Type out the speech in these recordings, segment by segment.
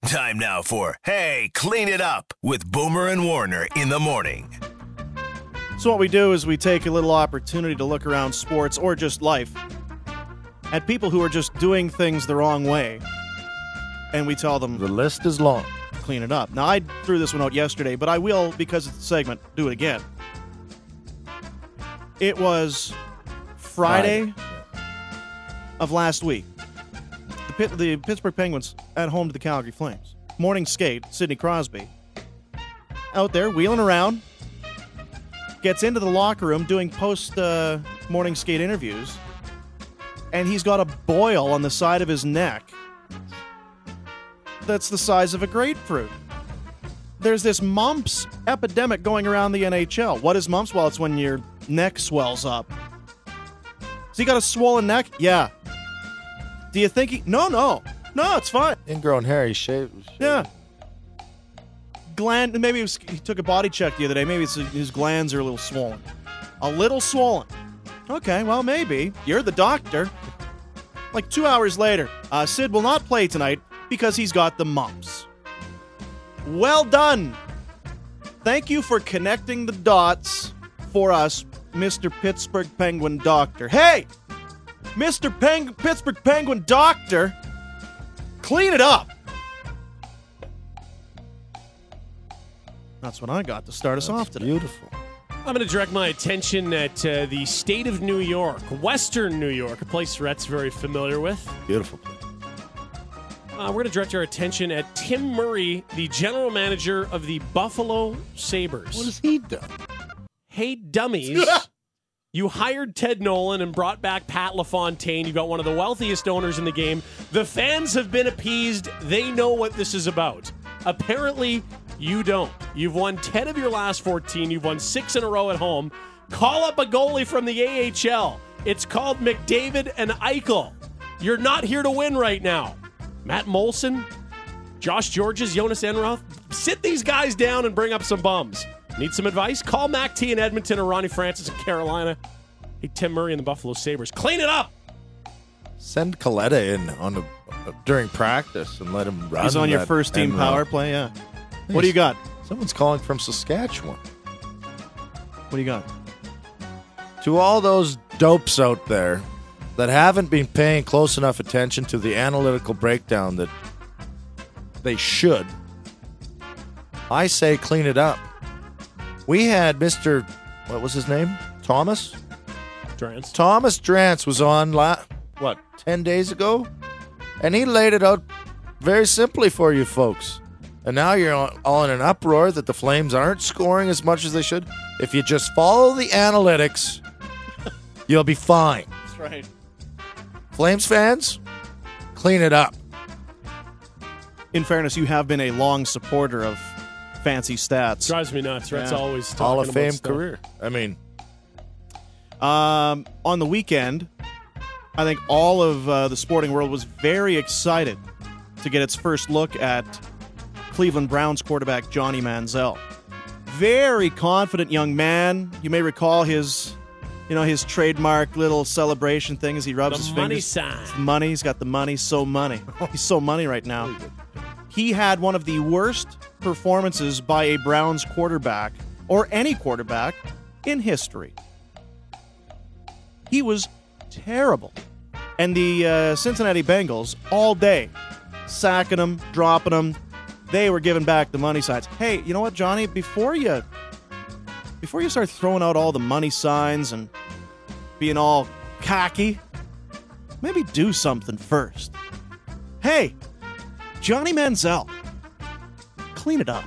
Time now for Hey, Clean It Up with Boomer and Warner in the morning. So what we do is we take a little opportunity to look around sports or just life at people who are just doing things the wrong way. And we tell them, The list is long. clean it up. Now, I threw this one out yesterday, but I will, because it's a segment, do it again. It was Friday of last week. The Pittsburgh Penguins at home to the Calgary Flames. Morning skate, Sidney Crosby, out there wheeling around, gets into the locker room doing post-morning skate interviews, and he's got a boil on the side of his neck that's the size of a grapefruit. There's this mumps epidemic going around the NHL. What is mumps? Well, it's when your neck swells up. Has he got a swollen neck? Yeah. Do you think he... No, it's fine. Ingrown hair, he shaved. Yeah. Gland, maybe he took a body check the other day. Maybe his glands are a little swollen. A little swollen. Okay, well, maybe. You're the doctor. Like 2 hours later, Sid will not play tonight because he's got the mumps. Well done. Thank you for connecting the dots for us, Mr. Pittsburgh Penguin Doctor. Hey! Mr. Pittsburgh Penguin Doctor, clean it up. That's what I got to start us off today. Beautiful. I'm going to direct my attention at the state of New York, Western New York, a place Rhett's very familiar with. Beautiful place. We're going to direct our attention at Tim Murray, the general manager of the Buffalo Sabres. What has he done? Hey, dummies. You hired Ted Nolan and brought back Pat LaFontaine. You've got one of the wealthiest owners in the game. The fans have been appeased. They know what this is about. Apparently, you don't. You've won 10 of your last 14. You've won 6 in a row at home. Call up a goalie from the AHL. It's called McDavid and Eichel. You're not here to win right now. Matt Molson, Josh Georges, Jonas Enroth. Sit these guys down and bring up some bums. Need some advice? Call Mac T in Edmonton or Ronnie Francis in Carolina. Hey, Tim Murray and the Buffalo Sabres. Clean it up! Send Coletta in during practice and let him run. He's on your first team power play, yeah. What do you got? Someone's calling from Saskatchewan. What do you got? To all those dopes out there that haven't been paying close enough attention to the analytical breakdown that they should, I say clean it up. We had Mr. What was his name? Thomas Drance. Thomas Drance was on, 10 days ago? And he laid it out very simply for you folks. And now you're all in an uproar that the Flames aren't scoring as much as they should. If you just follow the analytics, you'll be fine. That's right. Flames fans, clean it up. In fairness, you have been a long supporter of fancy stats. Drives me nuts. Rhett's always talking Hall of about Fame stuff. career. I mean, on the weekend, I think all of the sporting world was very excited to get its first look at Cleveland Browns quarterback Johnny Manziel. Very confident young man. You may recall his trademark little celebration thing as he rubs his fingers. The money sign. It's money. He's got the money. So money. He's so money right now. He had one of the worst performances by a Browns quarterback, or any quarterback, in history. He was terrible. And the Cincinnati Bengals, all day, sacking him, dropping him, they were giving back the money signs. Hey, you know what, Johnny? Before you start throwing out all the money signs and being all cocky, maybe do something first. Hey, Johnny Manziel, clean it up.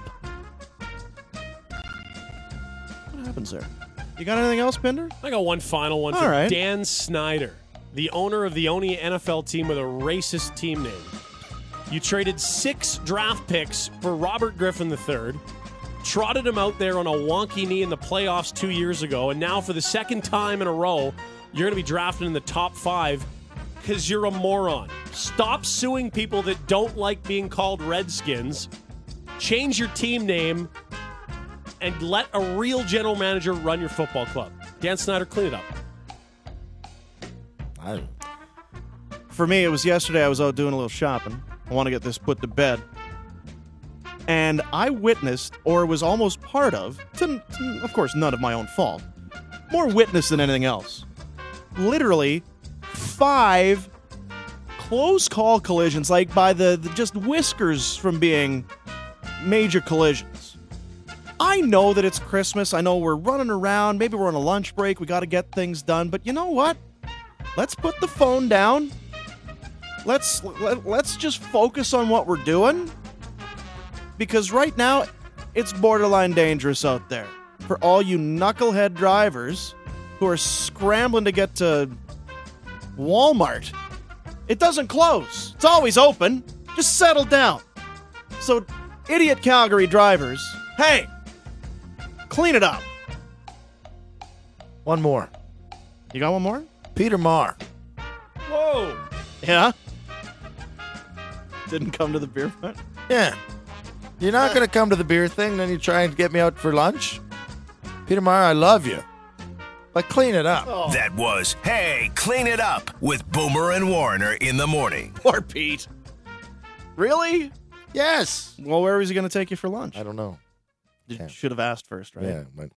What happens there? You got anything else, Pinder? I got one final one All for right. Dan Snyder, the owner of the only NFL team with a racist team name. You traded 6 draft picks for Robert Griffin III, trotted him out there on a wonky knee in the playoffs 2 years ago, and now for the second time in a row, you're going to be drafted in the top 5 because you're a moron. Stop suing people that don't like being called Redskins. Change your team name and let a real general manager run your football club. Dan Snyder, clean it up. For me, it was yesterday. I was out doing a little shopping. I want to get this put to bed. And I witnessed, or was almost part of, of course, none of my own fault, more witness than anything else. Literally 5 close call collisions, like by the just whiskers from being major collisions. I know that it's Christmas. I know we're running around. Maybe we're on a lunch break. We got to get things done. But you know what? Let's put the phone down. Let's just focus on what we're doing. Because right now, it's borderline dangerous out there. For all you knucklehead drivers who are scrambling to get to Walmart. It doesn't close. It's always open. Just settle down. So, idiot Calgary drivers, hey, clean it up. One more. You got one more? Peter Maher. Whoa. Yeah? Didn't come to the beer front? Yeah. You're not going to come to the beer thing, then you try and get me out for lunch? Peter Maher, I love you. But clean it up. Oh. That was Hey, Clean It Up with Boomer and Warner in the morning. Poor Pete. Really? Yes. Well, where was he going to take you for lunch? I don't know. You should have asked first, right? Yeah, but